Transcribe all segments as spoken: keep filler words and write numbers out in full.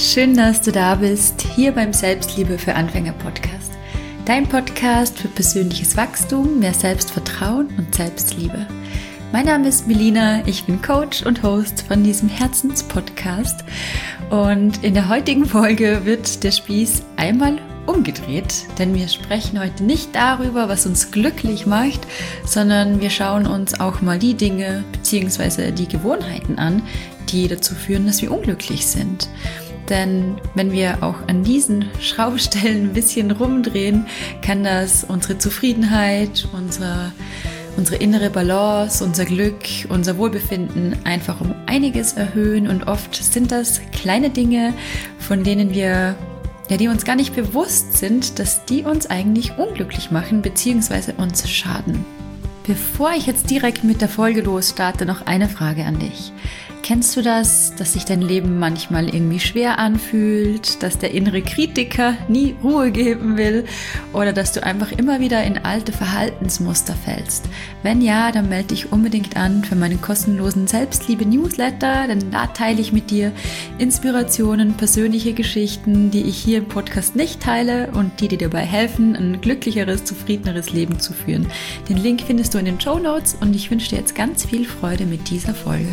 Schön, dass du da bist, hier beim Selbstliebe für Anfänger Podcast. Dein Podcast für persönliches Wachstum, mehr Selbstvertrauen und Selbstliebe. Mein Name ist Melina, ich bin Coach und Host von diesem Herzenspodcast. Und in der heutigen Folge wird der Spieß einmal umgedreht, denn wir sprechen heute nicht darüber, was uns glücklich macht, sondern wir schauen uns auch mal die Dinge bzw. die Gewohnheiten an, die dazu führen, dass wir unglücklich sind. Denn wenn wir auch an diesen Schraubstellen ein bisschen rumdrehen, kann das unsere Zufriedenheit, unsere, unsere innere Balance, unser Glück, unser Wohlbefinden einfach um einiges erhöhen. Und oft sind das kleine Dinge, von denen wir, ja, die uns gar nicht bewusst sind, dass die uns eigentlich unglücklich machen bzw. uns schaden. Bevor ich jetzt direkt mit der Folge losstarte, noch eine Frage an dich. Kennst du das, dass sich dein Leben manchmal irgendwie schwer anfühlt, dass der innere Kritiker nie Ruhe geben will oder dass du einfach immer wieder in alte Verhaltensmuster fällst? Wenn ja, dann melde dich unbedingt an für meinen kostenlosen Selbstliebe-Newsletter, denn da teile ich mit dir Inspirationen, persönliche Geschichten, die ich hier im Podcast nicht teile und die dir dabei helfen, ein glücklicheres, zufriedeneres Leben zu führen. Den Link findest du in den Shownotes und ich wünsche dir jetzt ganz viel Freude mit dieser Folge.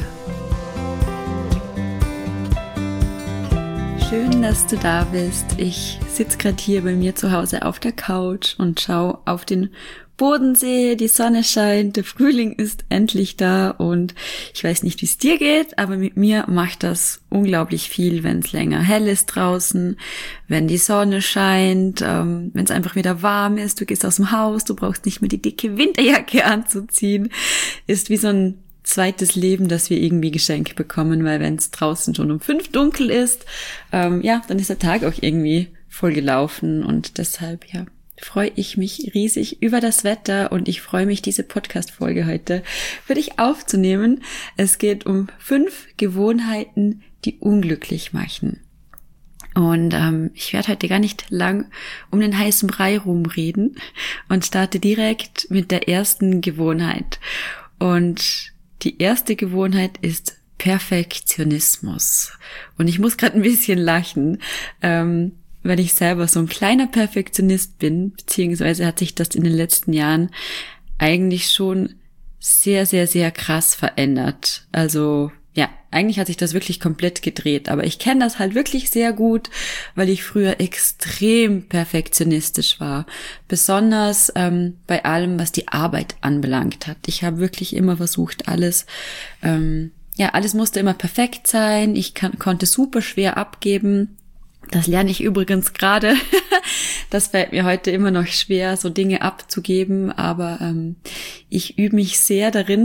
Schön, dass du da bist. Ich sitze gerade hier bei mir zu Hause auf der Couch und schaue auf den Bodensee. Die Sonne scheint, der Frühling ist endlich da und ich weiß nicht, wie es dir geht, aber mit mir macht das unglaublich viel, wenn es länger hell ist draußen, wenn die Sonne scheint, ähm, wenn es einfach wieder warm ist, du gehst aus dem Haus, du brauchst nicht mehr die dicke Winterjacke anzuziehen. Ist wie so ein zweites Leben, das wir irgendwie geschenkt bekommen, weil wenn es draußen schon um fünf dunkel ist, ähm, ja, dann ist der Tag auch irgendwie voll gelaufen und deshalb, ja, freue ich mich riesig über das Wetter und ich freue mich, diese Podcast-Folge heute für dich aufzunehmen. Es geht um fünf Gewohnheiten, die unglücklich machen. Und ähm, ich werde heute gar nicht lang um den heißen Brei rumreden und starte direkt mit der ersten Gewohnheit. Und die erste Gewohnheit ist Perfektionismus. Und ich muss gerade ein bisschen lachen, ähm, weil ich selber so ein kleiner Perfektionist bin, beziehungsweise hat sich das in den letzten Jahren eigentlich schon sehr, sehr, sehr krass verändert. Also ja, eigentlich hat sich das wirklich komplett gedreht, aber ich kenne das halt wirklich sehr gut, weil ich früher extrem perfektionistisch war, besonders ähm, bei allem, was die Arbeit anbelangt hat. Ich habe wirklich immer versucht, alles, ähm, ja, alles musste immer perfekt sein, ich kann, konnte super schwer abgeben. Das lerne ich übrigens gerade. Das fällt mir heute immer noch schwer, so Dinge abzugeben, aber ähm, ich übe mich sehr darin,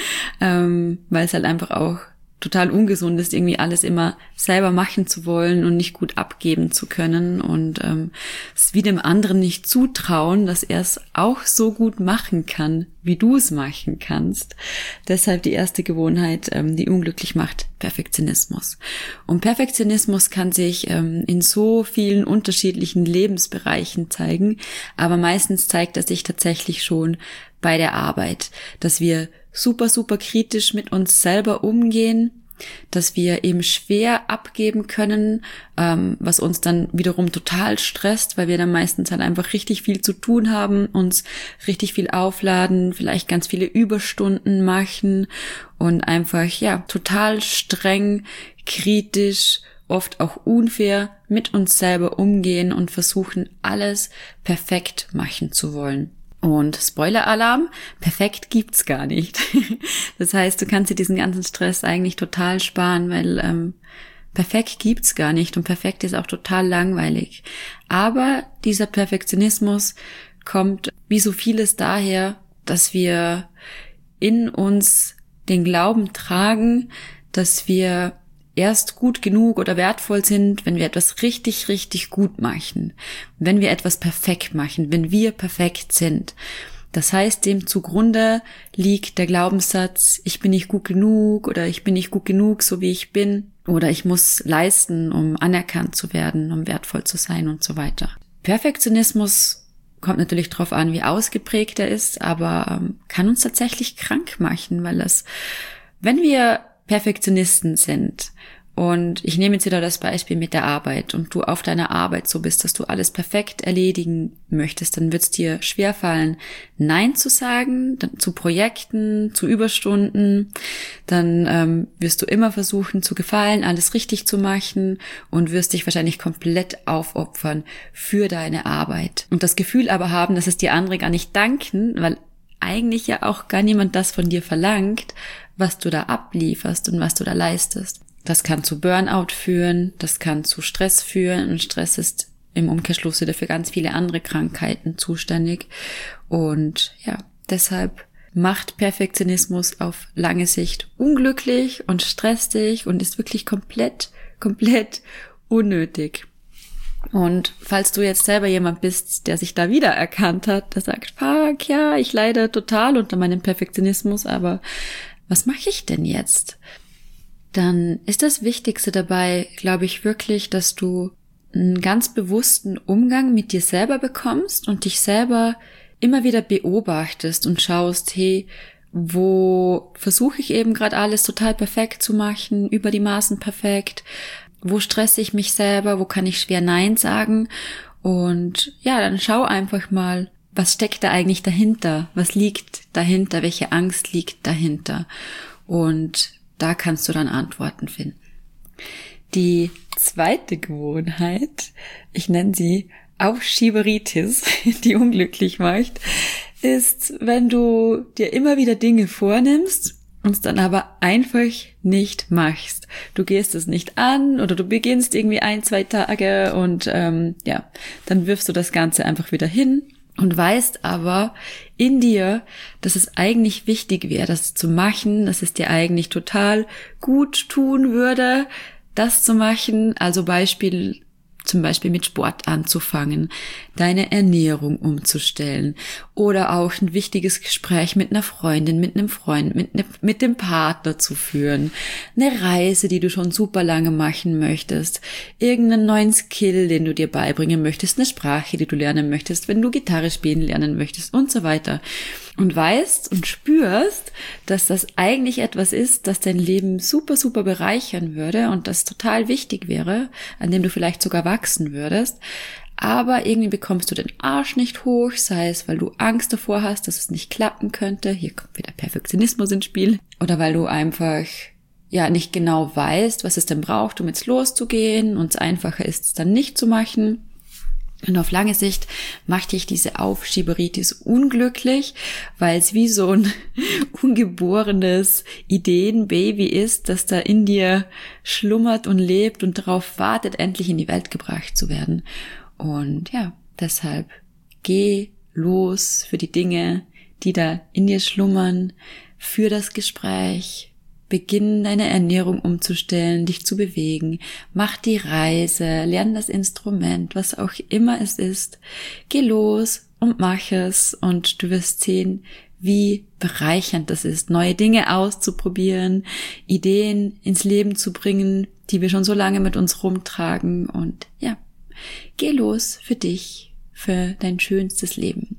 ähm, weil es halt einfach auch total ungesund ist, irgendwie alles immer selber machen zu wollen und nicht gut abgeben zu können und ähm, es wie dem anderen nicht zutrauen, dass er es auch so gut machen kann, wie du es machen kannst. Deshalb die erste Gewohnheit, ähm, die unglücklich macht, Perfektionismus. Und Perfektionismus kann sich ähm, in so vielen unterschiedlichen Lebensbereichen zeigen, aber meistens zeigt er sich tatsächlich schon bei der Arbeit, dass wir super, super kritisch mit uns selber umgehen, dass wir eben schwer abgeben können, ähm, was uns dann wiederum total stresst, weil wir dann meistens halt einfach richtig viel zu tun haben, uns richtig viel aufladen, vielleicht ganz viele Überstunden machen und einfach, ja, total streng, kritisch, oft auch unfair mit uns selber umgehen und versuchen, alles perfekt machen zu wollen. Und Spoiler-Alarm, perfekt gibt's gar nicht. Das heißt, du kannst dir diesen ganzen Stress eigentlich total sparen, weil ähm, perfekt gibt's gar nicht und perfekt ist auch total langweilig. Aber dieser Perfektionismus kommt wie so vieles daher, dass wir in uns den Glauben tragen, dass wir erst gut genug oder wertvoll sind, wenn wir etwas richtig, richtig gut machen, wenn wir etwas perfekt machen, wenn wir perfekt sind. Das heißt, dem zugrunde liegt der Glaubenssatz, ich bin nicht gut genug oder ich bin nicht gut genug, so wie ich bin, oder ich muss leisten, um anerkannt zu werden, um wertvoll zu sein und so weiter. Perfektionismus kommt natürlich drauf an, wie ausgeprägt er ist, aber ähm, kann uns tatsächlich krank machen, weil es, wenn wir Perfektionisten sind Und ich nehme jetzt wieder das Beispiel mit der Arbeit und du auf deiner Arbeit so bist, dass du alles perfekt erledigen möchtest, dann wird es dir schwerfallen, Nein zu sagen, dann zu Projekten, zu Überstunden. Dann ähm, wirst du immer versuchen zu gefallen, alles richtig zu machen und wirst dich wahrscheinlich komplett aufopfern für deine Arbeit. Und das Gefühl aber haben, dass es dir andere gar nicht danken, weil eigentlich ja auch gar niemand das von dir verlangt, was du da ablieferst und was du da leistest. Das kann zu Burnout führen, das kann zu Stress führen und Stress ist im Umkehrschluss wieder für ganz viele andere Krankheiten zuständig. Und ja, deshalb macht Perfektionismus auf lange Sicht unglücklich und stresst dich und ist wirklich komplett, komplett unnötig. Und falls du jetzt selber jemand bist, der sich da wiedererkannt hat, der sagt, fuck, ja, ich leide total unter meinem Perfektionismus, aber was mache ich denn jetzt? Dann ist das Wichtigste dabei, glaube ich, wirklich, dass du einen ganz bewussten Umgang mit dir selber bekommst und dich selber immer wieder beobachtest und schaust, hey, wo versuche ich eben gerade alles total perfekt zu machen, über die Maßen perfekt, wo stresse ich mich selber, wo kann ich schwer Nein sagen und ja, dann schau einfach mal, was steckt da eigentlich dahinter, was liegt dahinter, welche Angst liegt dahinter und da kannst du dann Antworten finden. Die zweite Gewohnheit, ich nenne sie Aufschieberitis, die unglücklich macht, ist, wenn du dir immer wieder Dinge vornimmst und es dann aber einfach nicht machst. Du gehst es nicht an oder du beginnst irgendwie ein, zwei Tage und ähm, ja, dann wirfst du das Ganze einfach wieder hin. Und weißt aber in dir, dass es eigentlich wichtig wäre, das zu machen, dass es dir eigentlich total gut tun würde, das zu machen. Also Beispiel, zum Beispiel mit Sport anzufangen, deine Ernährung umzustellen oder auch ein wichtiges Gespräch mit einer Freundin, mit einem Freund, mit, ne, mit dem Partner zu führen, eine Reise, die du schon super lange machen möchtest, irgendeinen neuen Skill, den du dir beibringen möchtest, eine Sprache, die du lernen möchtest, wenn du Gitarre spielen lernen möchtest und so weiter. Und weißt und spürst, dass das eigentlich etwas ist, das dein Leben super, super bereichern würde und das total wichtig wäre, an dem du vielleicht sogar wachsen würdest. Aber irgendwie bekommst du den Arsch nicht hoch, sei es, weil du Angst davor hast, dass es nicht klappen könnte. Hier kommt wieder Perfektionismus ins Spiel. Oder weil du einfach ja nicht genau weißt, was es denn braucht, um jetzt loszugehen und es einfacher ist, es dann nicht zu machen. Und auf lange Sicht macht dich diese Aufschieberitis unglücklich, weil es wie so ein ungeborenes Ideenbaby ist, das da in dir schlummert und lebt und darauf wartet, endlich in die Welt gebracht zu werden. Und ja, deshalb geh los für die Dinge, die da in dir schlummern, für das Gespräch. Beginn deine Ernährung umzustellen, dich zu bewegen, mach die Reise, lern das Instrument, was auch immer es ist. Geh los und mach es und du wirst sehen, wie bereichernd das ist, neue Dinge auszuprobieren, Ideen ins Leben zu bringen, die wir schon so lange mit uns rumtragen und ja, geh los für dich, für dein schönstes Leben.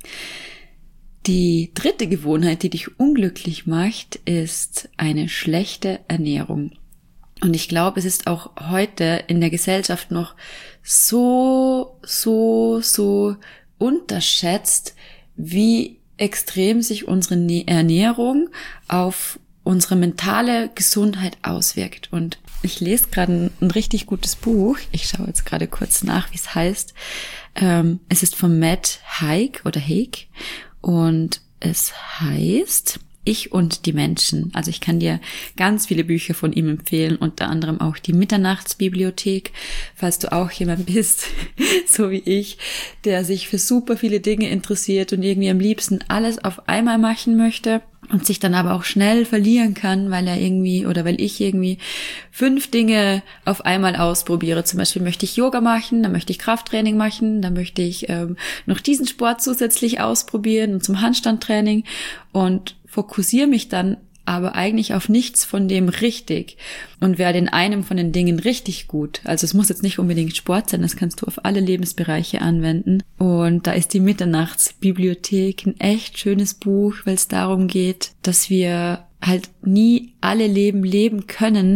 Die dritte Gewohnheit, die dich unglücklich macht, ist eine schlechte Ernährung. Und ich glaube, es ist auch heute in der Gesellschaft noch so, so, so unterschätzt, wie extrem sich unsere Ernährung auf unsere mentale Gesundheit auswirkt. Und ich lese gerade ein, ein richtig gutes Buch. Ich schaue jetzt gerade kurz nach, wie es heißt. Ähm, es ist von Matt Haig oder Haig. Und es heißt Ich und die Menschen. Also ich kann dir ganz viele Bücher von ihm empfehlen, unter anderem auch die Mitternachtsbibliothek, falls du auch jemand bist, so wie ich, der sich für super viele Dinge interessiert und irgendwie am liebsten alles auf einmal machen möchte und sich dann aber auch schnell verlieren kann, weil er irgendwie oder weil ich irgendwie fünf Dinge auf einmal ausprobiere. Zum Beispiel möchte ich Yoga machen, dann möchte ich Krafttraining machen, dann möchte ich ähm, noch diesen Sport zusätzlich ausprobieren und zum Handstandtraining und fokussiere mich dann aber eigentlich auf nichts von dem richtig und werde in einem von den Dingen richtig gut. Also es muss jetzt nicht unbedingt Sport sein, das kannst du auf alle Lebensbereiche anwenden. Und da ist die Mitternachtsbibliothek ein echt schönes Buch, weil es darum geht, dass wir halt nie alle Leben leben können,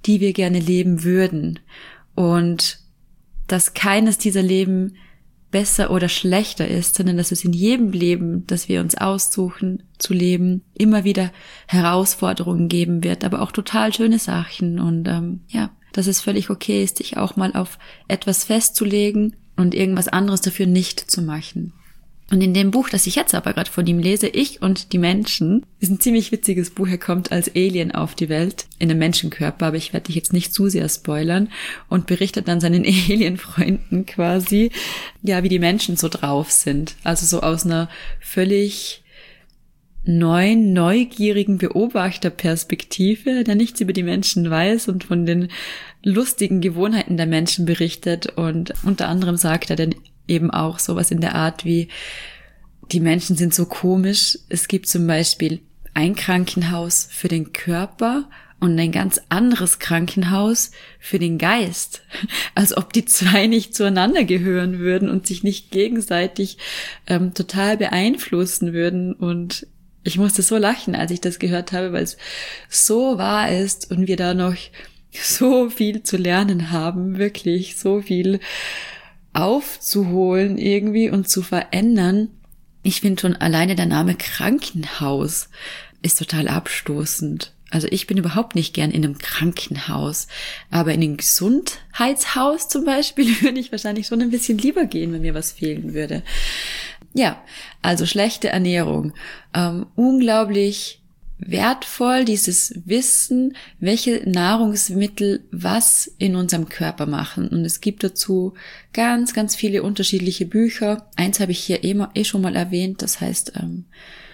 die wir gerne leben würden. Und dass keines dieser Leben besser oder schlechter ist, sondern dass es in jedem Leben, das wir uns aussuchen zu leben, immer wieder Herausforderungen geben wird, aber auch total schöne Sachen. Und ähm, ja, dass es völlig okay ist, sich auch mal auf etwas festzulegen und irgendwas anderes dafür nicht zu machen. Und in dem Buch, das ich jetzt aber gerade von ihm lese, Ich und die Menschen, ist ein ziemlich witziges Buch. Er kommt als Alien auf die Welt, in einem Menschenkörper, aber ich werde dich jetzt nicht zu sehr spoilern, und berichtet dann seinen Alien-Freunden quasi, ja, wie die Menschen so drauf sind. Also so aus einer völlig neuen, neugierigen Beobachterperspektive, der nichts über die Menschen weiß und von den lustigen Gewohnheiten der Menschen berichtet. Und unter anderem sagt er dann eben auch sowas in der Art wie, die Menschen sind so komisch. Es gibt zum Beispiel ein Krankenhaus für den Körper und ein ganz anderes Krankenhaus für den Geist. Als ob die zwei nicht zueinander gehören würden und sich nicht gegenseitig ähm, total beeinflussen würden. Und ich musste so lachen, als ich das gehört habe, weil es so wahr ist und wir da noch so viel zu lernen haben, wirklich so viel aufzuholen irgendwie und zu verändern. Ich finde schon alleine der Name Krankenhaus ist total abstoßend. Also ich bin überhaupt nicht gern in einem Krankenhaus, aber in ein Gesundheitshaus zum Beispiel würde ich wahrscheinlich schon ein bisschen lieber gehen, wenn mir was fehlen würde. Ja, also schlechte Ernährung. Ähm, unglaublich wertvoll, dieses Wissen, welche Nahrungsmittel was in unserem Körper machen. Und es gibt dazu ganz, ganz viele unterschiedliche Bücher. Eins habe ich hier eh, eh schon mal erwähnt, das heißt ähm,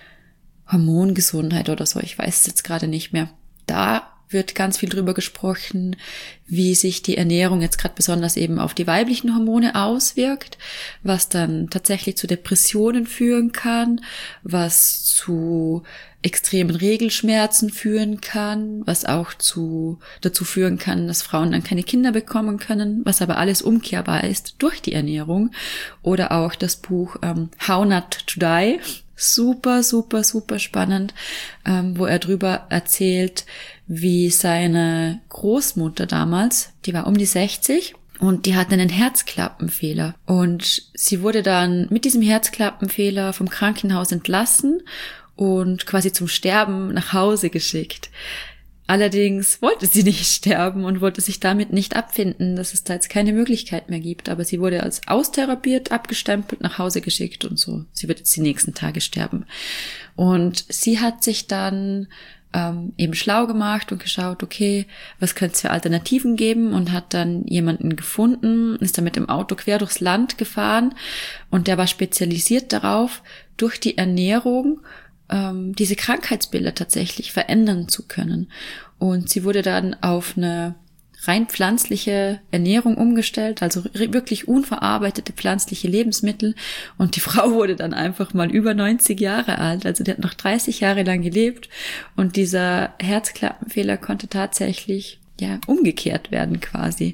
Hormongesundheit oder so, ich weiß es jetzt gerade nicht mehr. Da wird ganz viel drüber gesprochen, wie sich die Ernährung jetzt gerade besonders eben auf die weiblichen Hormone auswirkt, was dann tatsächlich zu Depressionen führen kann, was zu extremen Regelschmerzen führen kann, was auch zu dazu führen kann, dass Frauen dann keine Kinder bekommen können, was aber alles umkehrbar ist durch die Ernährung. Oder auch das Buch ähm, How Not to Die, super, super, super spannend, ähm, wo er drüber erzählt, wie seine Großmutter damals, die war um die sechzig und die hatte einen Herzklappenfehler. Und sie wurde dann mit diesem Herzklappenfehler vom Krankenhaus entlassen und quasi zum Sterben nach Hause geschickt. Allerdings wollte sie nicht sterben und wollte sich damit nicht abfinden, dass es da jetzt keine Möglichkeit mehr gibt. Aber sie wurde als austherapiert, abgestempelt, nach Hause geschickt und so. Sie wird jetzt die nächsten Tage sterben. Und sie hat sich dann ähm, eben schlau gemacht und geschaut, okay, was könnte es für Alternativen geben, und hat dann jemanden gefunden, ist dann mit dem Auto quer durchs Land gefahren und der war spezialisiert darauf, durch die Ernährung diese Krankheitsbilder tatsächlich verändern zu können. Und sie wurde dann auf eine rein pflanzliche Ernährung umgestellt, also wirklich unverarbeitete pflanzliche Lebensmittel. Und die Frau wurde dann einfach mal über neunzig Jahre alt, also die hat noch dreißig Jahre lang gelebt. Und dieser Herzklappenfehler konnte tatsächlich ja umgekehrt werden quasi.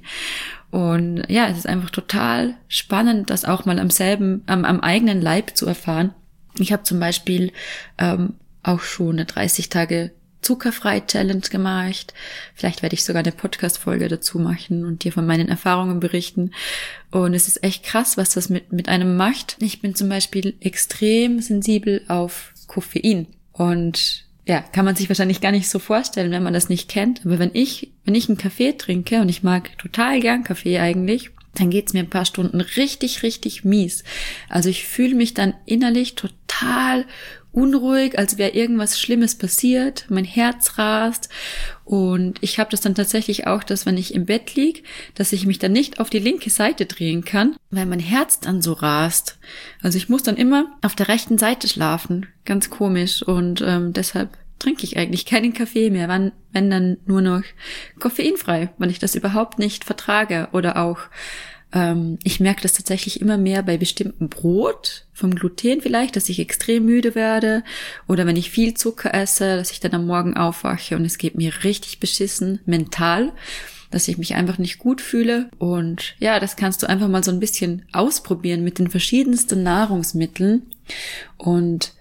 Und ja, es ist einfach total spannend, das auch mal am selben, am, am eigenen Leib zu erfahren. Ich habe zum Beispiel ähm, auch schon eine dreißig Tage Zuckerfrei-Challenge gemacht. Vielleicht werde ich sogar eine Podcast-Folge dazu machen und dir von meinen Erfahrungen berichten. Und es ist echt krass, was das mit mit einem macht. Ich bin zum Beispiel extrem sensibel auf Koffein. Und ja, kann man sich wahrscheinlich gar nicht so vorstellen, wenn man das nicht kennt. Aber wenn ich wenn ich einen Kaffee trinke, und ich mag total gern Kaffee eigentlich, dann geht's mir ein paar Stunden richtig, richtig mies. Also ich fühle mich dann innerlich total unruhig, als wäre irgendwas Schlimmes passiert. Mein Herz rast. Und ich habe das dann tatsächlich auch, dass wenn ich im Bett lieg, dass ich mich dann nicht auf die linke Seite drehen kann, weil mein Herz dann so rast. Also ich muss dann immer auf der rechten Seite schlafen. Ganz komisch. Und ähm, deshalb trinke ich eigentlich keinen Kaffee mehr, wenn, wenn dann nur noch koffeinfrei, weil ich das überhaupt nicht vertrage. Oder auch, ähm, ich merke das tatsächlich immer mehr bei bestimmten Brot, vom Gluten vielleicht, dass ich extrem müde werde. Oder wenn ich viel Zucker esse, dass ich dann am Morgen aufwache und es geht mir richtig beschissen mental, dass ich mich einfach nicht gut fühle. Und ja, das kannst du einfach mal so ein bisschen ausprobieren mit den verschiedensten Nahrungsmitteln und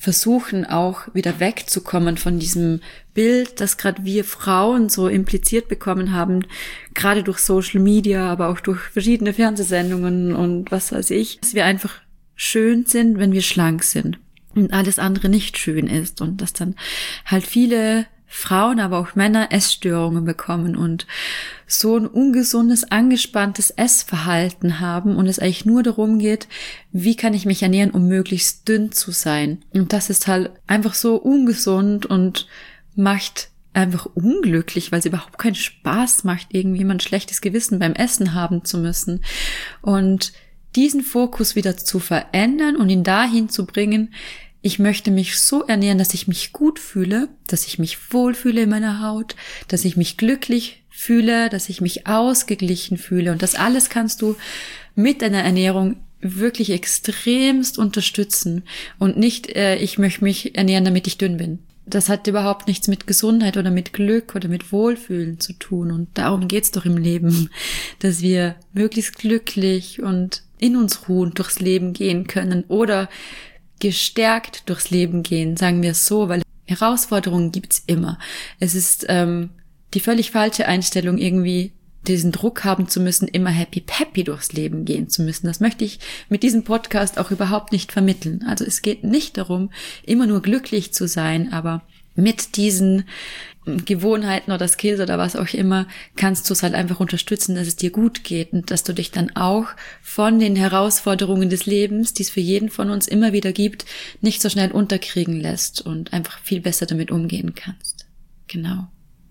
versuchen auch wieder wegzukommen von diesem Bild, das gerade wir Frauen so impliziert bekommen haben, gerade durch Social Media, aber auch durch verschiedene Fernsehsendungen und was weiß ich, dass wir einfach schön sind, wenn wir schlank sind und alles andere nicht schön ist und dass dann halt viele Frauen, aber auch Männer Essstörungen bekommen und so ein ungesundes, angespanntes Essverhalten haben und es eigentlich nur darum geht, wie kann ich mich ernähren, um möglichst dünn zu sein. Und das ist halt einfach so ungesund und macht einfach unglücklich, weil es überhaupt keinen Spaß macht, irgendwie mal ein schlechtes Gewissen beim Essen haben zu müssen. Und diesen Fokus wieder zu verändern und ihn dahin zu bringen, ich möchte mich so ernähren, dass ich mich gut fühle, dass ich mich wohlfühle in meiner Haut, dass ich mich glücklich fühle, dass ich mich ausgeglichen fühle. Und das alles kannst du mit deiner Ernährung wirklich extremst unterstützen. Und nicht, äh, ich möchte mich ernähren, damit ich dünn bin. Das hat überhaupt nichts mit Gesundheit oder mit Glück oder mit Wohlfühlen zu tun. Und darum geht's doch im Leben, dass wir möglichst glücklich und in uns ruhend durchs Leben gehen können oder gestärkt durchs Leben gehen, sagen wir es so, weil Herausforderungen gibt's immer. Es ist ähm, die völlig falsche Einstellung, irgendwie diesen Druck haben zu müssen, immer happy peppy durchs Leben gehen zu müssen. Das möchte ich mit diesem Podcast auch überhaupt nicht vermitteln. Also es geht nicht darum, immer nur glücklich zu sein, aber mit diesen Gewohnheiten oder Skills oder was auch immer, kannst du es halt einfach unterstützen, dass es dir gut geht und dass du dich dann auch von den Herausforderungen des Lebens, die es für jeden von uns immer wieder gibt, nicht so schnell unterkriegen lässt und einfach viel besser damit umgehen kannst. Genau.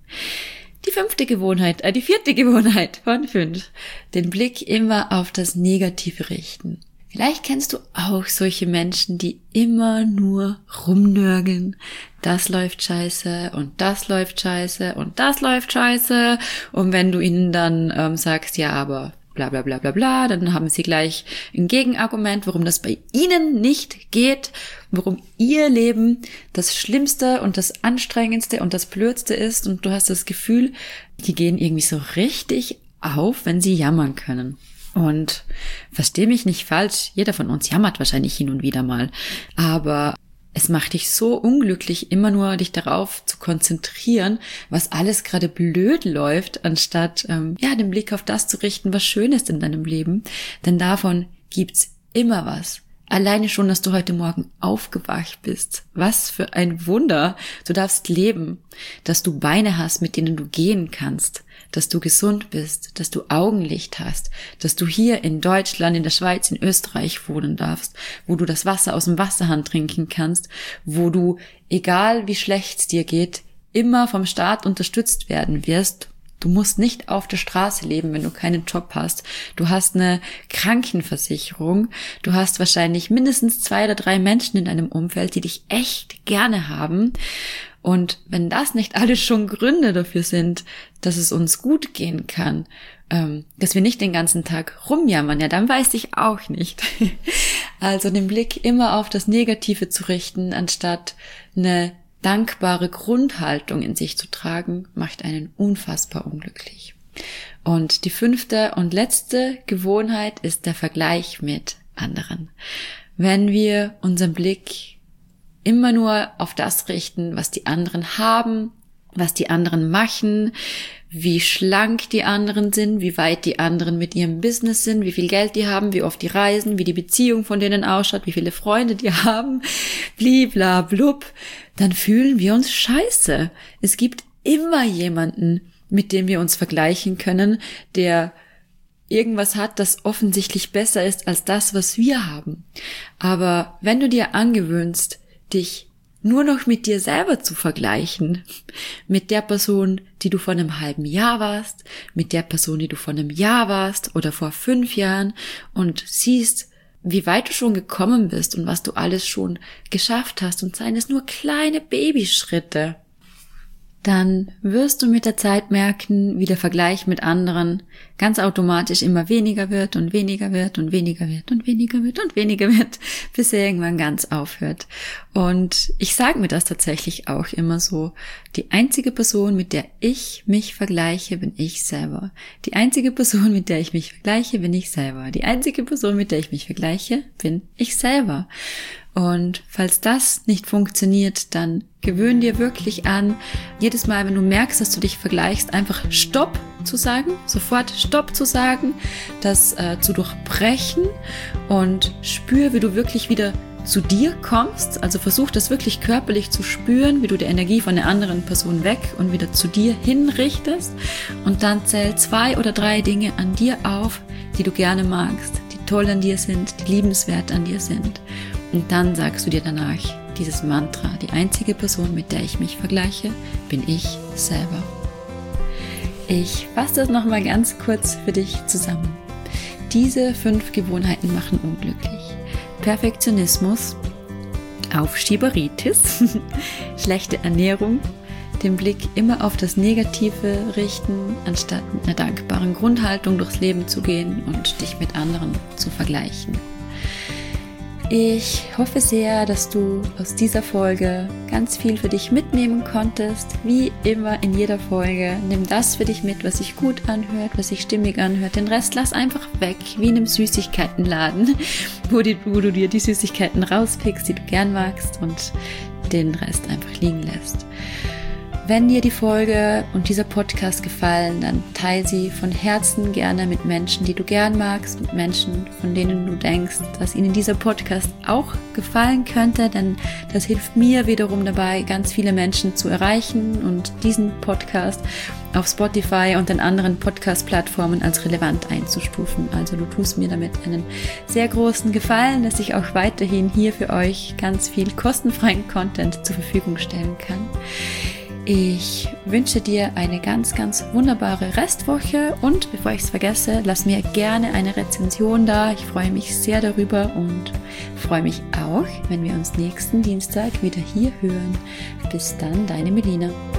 Die fünfte Gewohnheit, äh, die vierte Gewohnheit von fünf, den Blick immer auf das Negative richten. Vielleicht kennst du auch solche Menschen, die immer nur rumnörgeln. Das läuft scheiße und das läuft scheiße und das läuft scheiße. Und wenn du ihnen dann ähm, sagst, ja, aber bla bla bla bla bla, dann haben sie gleich ein Gegenargument, warum das bei ihnen nicht geht, warum ihr Leben das Schlimmste und das Anstrengendste und das Blödste ist. Und du hast das Gefühl, die gehen irgendwie so richtig auf, wenn sie jammern können. Und versteh mich nicht falsch, jeder von uns jammert wahrscheinlich hin und wieder mal, aber es macht dich so unglücklich, immer nur dich darauf zu konzentrieren, was alles gerade blöd läuft, anstatt ähm, ja den Blick auf das zu richten, was schön ist in deinem Leben, denn davon gibt's immer was. Alleine schon, dass du heute Morgen aufgewacht bist. Was für ein Wunder. Du darfst leben, dass du Beine hast, mit denen du gehen kannst, dass du gesund bist, dass du Augenlicht hast, dass du hier in Deutschland, in der Schweiz, in Österreich wohnen darfst, wo du das Wasser aus dem Wasserhahn trinken kannst, wo du, egal wie schlecht es dir geht, immer vom Staat unterstützt werden wirst. Du musst nicht auf der Straße leben, wenn du keinen Job hast. Du hast eine Krankenversicherung. Du hast wahrscheinlich mindestens zwei oder drei Menschen in deinem Umfeld, die dich echt gerne haben. Und wenn das nicht alles schon Gründe dafür sind, dass es uns gut gehen kann, ähm, dass wir nicht den ganzen Tag rumjammern, ja, dann weiß ich auch nicht. Also den Blick immer auf das Negative zu richten, anstatt eine dankbare Grundhaltung in sich zu tragen, macht einen unfassbar unglücklich. Und die fünfte und letzte Gewohnheit ist der Vergleich mit anderen. Wenn wir unseren Blick immer nur auf das richten, was die anderen haben, was die anderen machen, wie schlank die anderen sind, wie weit die anderen mit ihrem Business sind, wie viel Geld die haben, wie oft die reisen, wie die Beziehung von denen ausschaut, wie viele Freunde die haben, blibla blub, dann fühlen wir uns scheiße. Es gibt immer jemanden, mit dem wir uns vergleichen können, der irgendwas hat, das offensichtlich besser ist als das, was wir haben. Aber wenn du dir angewöhnst, dich nur noch mit dir selber zu vergleichen, mit der Person, die du vor einem halben Jahr warst, mit der Person, die du vor einem Jahr warst oder vor fünf Jahren und siehst, wie weit du schon gekommen bist und was du alles schon geschafft hast und seien es nur kleine Babyschritte, dann wirst du mit der Zeit merken, wie der Vergleich mit anderen ganz automatisch immer weniger wird und weniger wird und weniger wird und weniger wird und weniger wird, bis er irgendwann ganz aufhört. Und ich sage mir das tatsächlich auch immer so, die einzige Person, mit der ich mich vergleiche, bin ich selber. Die einzige Person, mit der ich mich vergleiche, bin ich selber. Die einzige Person, mit der ich mich vergleiche, bin ich selber. Und falls das nicht funktioniert, dann gewöhn dir wirklich an, jedes Mal, wenn du merkst, dass du dich vergleichst, einfach Stopp zu sagen, sofort Stopp zu sagen, das äh, zu durchbrechen und spür, wie du wirklich wieder zu dir kommst. Also versuch das wirklich körperlich zu spüren, wie du die Energie von der anderen Person weg und wieder zu dir hinrichtest. Und dann zähl zwei oder drei Dinge an dir auf, die du gerne magst, die toll an dir sind, die liebenswert an dir sind. Und dann sagst du dir danach dieses Mantra: Die einzige Person, mit der ich mich vergleiche, bin ich selber. Ich fasse das nochmal ganz kurz für dich zusammen. Diese fünf Gewohnheiten machen unglücklich. Perfektionismus, Aufschieberitis, schlechte Ernährung, den Blick immer auf das Negative richten, anstatt mit einer dankbaren Grundhaltung durchs Leben zu gehen und dich mit anderen zu vergleichen. Ich hoffe sehr, dass du aus dieser Folge ganz viel für dich mitnehmen konntest. Wie immer in jeder Folge, nimm das für dich mit, was sich gut anhört, was sich stimmig anhört. Den Rest lass einfach weg, wie in einem Süßigkeitenladen, wo, die, wo du dir die Süßigkeiten rauspickst, die du gern magst, und den Rest einfach liegen lässt. Wenn dir die Folge und dieser Podcast gefallen, dann teile sie von Herzen gerne mit Menschen, die du gern magst, mit Menschen, von denen du denkst, dass ihnen dieser Podcast auch gefallen könnte, denn das hilft mir wiederum dabei, ganz viele Menschen zu erreichen und diesen Podcast auf Spotify und den anderen Podcast-Plattformen als relevant einzustufen. Also du tust mir damit einen sehr großen Gefallen, dass ich auch weiterhin hier für euch ganz viel kostenfreien Content zur Verfügung stellen kann. Ich wünsche dir eine ganz, ganz wunderbare Restwoche und bevor ich es vergesse, lass mir gerne eine Rezension da. Ich freue mich sehr darüber und freue mich auch, wenn wir uns nächsten Dienstag wieder hier hören. Bis dann, deine Melina.